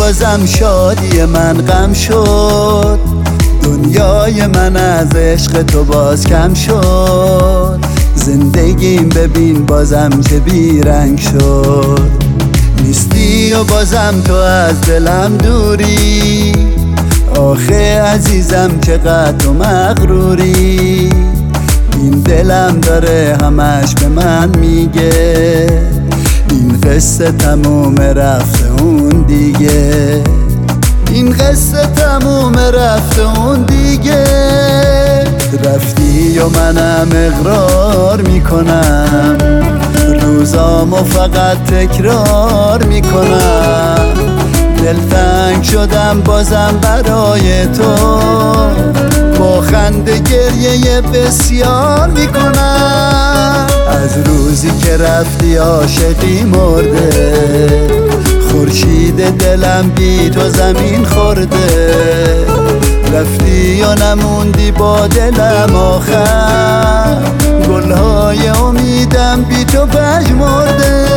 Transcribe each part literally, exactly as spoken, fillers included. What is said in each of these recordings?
بازم شادی من غم شد، دنیای من از عشق تو باز کم شد. زندگیم ببین بازم چه بیرنگ شد، نیستی و بازم تو از دلم دوری. آخه عزیزم چقدر تو مغروری، این دلم داره همش به من میگه این قصه تموم رفته اون دیگه، این قصه تموم رفته اون دیگه. رفتی و منم اقرار میکنم، روزامو فقط تکرار میکنم. دلتنگ شدم بازم برای تو، با خنده گریه بسیار میکنم. از روزی که رفتی عاشقی مرده، خورشید دلم بی تو زمین خورده. رفتی و نموندی با دلم آخر، گلهای امیدم بی تو پژمرده.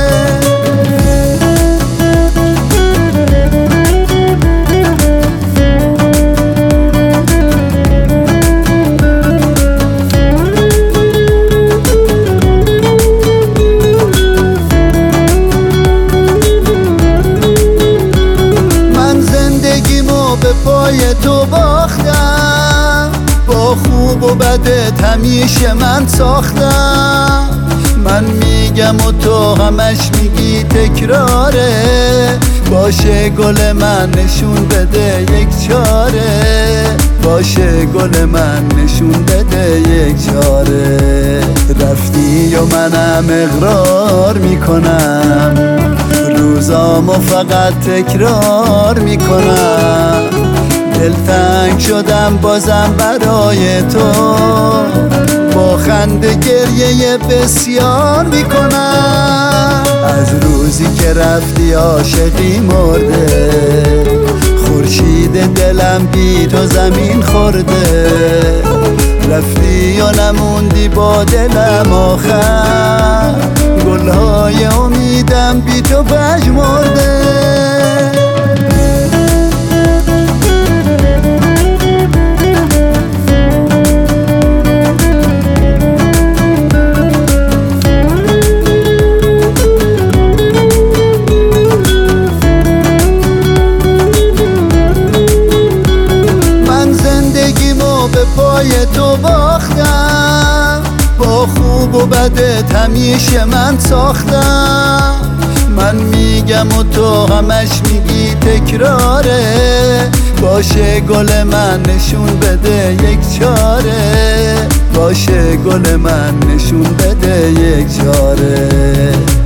پای تو باختم، با خوب و بدت همیشه من ساختم. من میگم و تو همش میگی تکراره، باشه گل من نشون بده یک چاره، باشه گل من نشون بده یک چاره. رفتی و منم اقرار میکنم، روزامو فقط تکرار میکنم. دلتنگ شدم بازم برای تو، با خنده گریه بسیار میکنم. از روزی که رفتی عاشقی مرده، خورشید دلم بی تو زمین خورده. رفتی و نموندی با دلم آخر، گلهای امیدم بی تو پژمرده. به پای تو باختم، با خوب و بدت همیشه من ساختم. من میگم و تو همش میگی تکراره، باشه گل من نشون بده یک چاره، باشه گل من نشون بده یک چاره.